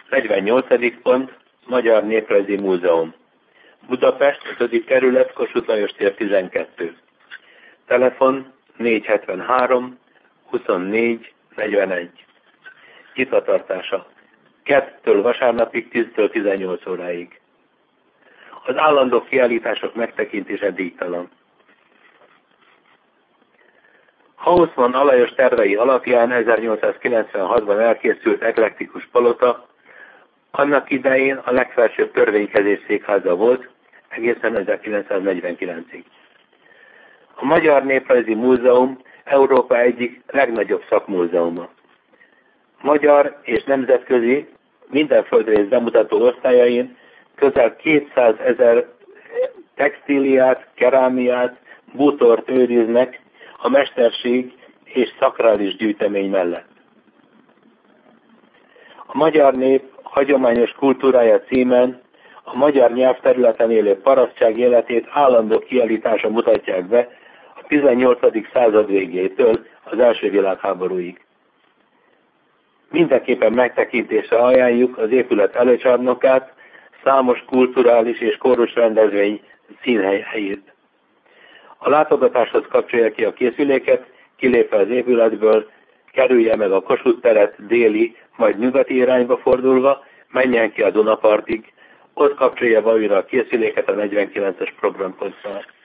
48. pont, Magyar Néprajzi Múzeum. Budapest, 5. kerület, Kossuth Lajos tér 12. Telefon 473 24 41. Nyitvatartása 2-től vasárnapig 10-től 18 óráig. Az állandó kiállítások megtekintése díjtalan. Haussmann Alajos tervei alapján 1896-ban elkészült eklektikus palota annak idején a legfelsőbb törvénykezés székháza volt, egészen 1949-ig. A Magyar Néprajzi Múzeum Európa egyik legnagyobb szakmúzeuma. Magyar és nemzetközi minden földrész bemutató osztályain közel 200 000 textíliát, kerámiát, bútort őriznek a mesterség és szakrális gyűjtemény mellett. A magyar nép hagyományos kultúrája címen a magyar nyelvterületen élő parasztság életét állandó kiállítása mutatják be a 18. század végétől az első világháborúig. Mindenképpen megtekintésre ajánljuk az épület előcsarnokát, számos kulturális és kórus rendezvény színhelyét. A látogatáshoz kapcsolja ki a készüléket, kilépve az épületből, kerülje meg a Kossuth teret déli, majd nyugati irányba fordulva, menjen ki a Dunapartig, ott kapcsolja be újra a készüléket a 49-es programponttal.